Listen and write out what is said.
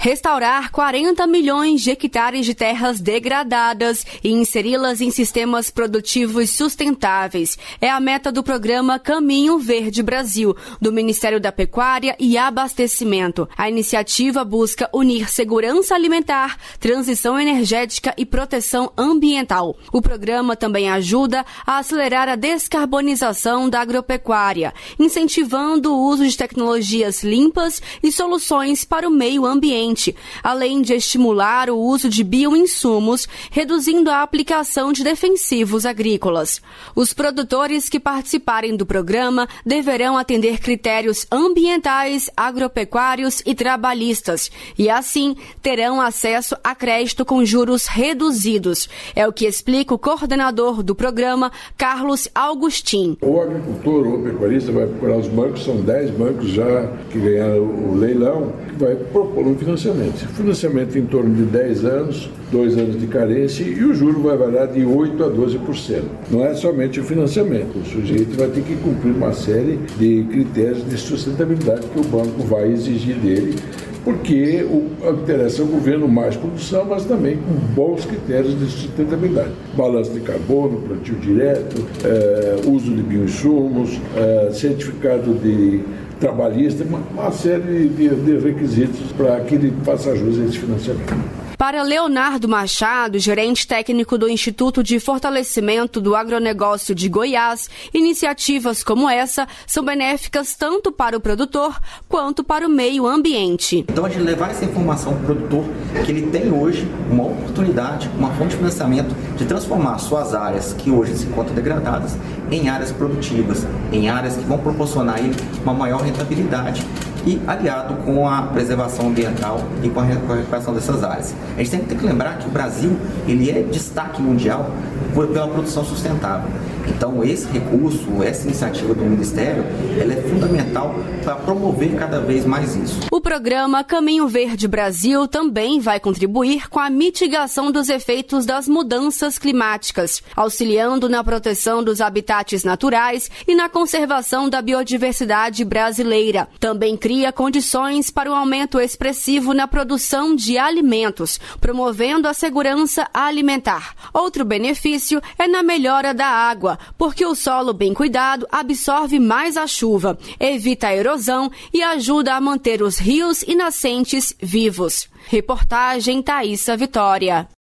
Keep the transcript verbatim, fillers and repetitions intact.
Restaurar quarenta milhões de hectares de terras degradadas e inseri-las em sistemas produtivos sustentáveis é a meta do programa Caminho Verde Brasil, do Ministério da Pecuária e Abastecimento. A iniciativa busca unir segurança alimentar, transição energética e proteção ambiental. O programa também ajuda a acelerar a descarbonização da agropecuária, incentivando o uso de tecnologias limpas e soluções para o meio ambiente, além de estimular o uso de bioinsumos, reduzindo a aplicação de defensivos agrícolas. Os produtores que participarem do programa deverão atender critérios ambientais, agropecuários e trabalhistas, e assim terão acesso a crédito com juros reduzidos. É o que explica o coordenador do programa, Carlos Augustin. O agricultor ou o pecuarista vai procurar os bancos, são dez bancos já que ganharam o leilão, que vai propor um financiamento. Financiamento em torno de dez anos, dois anos de carência, e o juro vai variar de oito a doze por cento. Não é somente o financiamento, o sujeito vai ter que cumprir uma série de critérios de sustentabilidade que o banco vai exigir dele, porque o, interessa ao governo mais produção, mas também com bons critérios de sustentabilidade. Balanço de carbono, plantio direto, é, uso de bioinsumos, é, certificado de trabalhista, uma, uma série de, de requisitos para que ele faça jus a esse financiamento. Para Leonardo Machado, gerente técnico do Instituto de Fortalecimento do Agronegócio de Goiás, iniciativas como essa são benéficas tanto para o produtor quanto para o meio ambiente. Então, a gente levar essa informação para o produtor, que ele tem hoje uma oportunidade, uma fonte de financiamento de transformar suas áreas, que hoje se encontram degradadas, em áreas produtivas, em áreas que vão proporcionar a ele uma maior rentabilidade, e aliado com a preservação ambiental e com a recuperação dessas áreas. A gente sempre tem que lembrar que o Brasil ele é destaque mundial pela produção sustentável. Então, esse recurso, essa iniciativa do Ministério, ela é fundamental para promover cada vez mais isso. O programa Caminho Verde Brasil também vai contribuir com a mitigação dos efeitos das mudanças climáticas, auxiliando na proteção dos habitats naturais e na conservação da biodiversidade brasileira. Também cria condições para um aumento expressivo na produção de alimentos, promovendo a segurança alimentar. Outro benefício é na melhora da água, porque o solo bem cuidado absorve mais a chuva, evita a erosão e ajuda a manter os rios e nascentes vivos. Reportagem Thaísa Vitória.